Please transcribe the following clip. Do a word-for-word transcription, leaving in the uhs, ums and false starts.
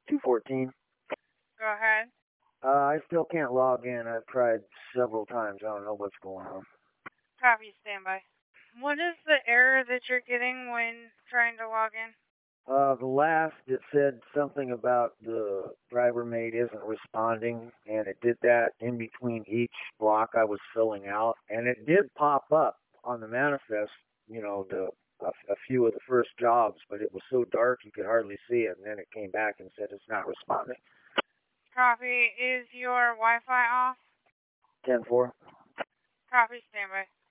two fourteen. Go ahead. Uh, I still can't log in. I've tried several times. I don't know what's going on. Copy, standby. What is the error that you're getting when trying to log in? Uh, the last, it said something about the driver mate isn't responding, and it did that in between each block I was filling out, and it did pop up on the manifest, you know, the a, a few of the first jobs, but it was so dark you could hardly see it, and then it came back and said it's not responding. Copy. Is your Wi-Fi off? ten four. Copy, standby.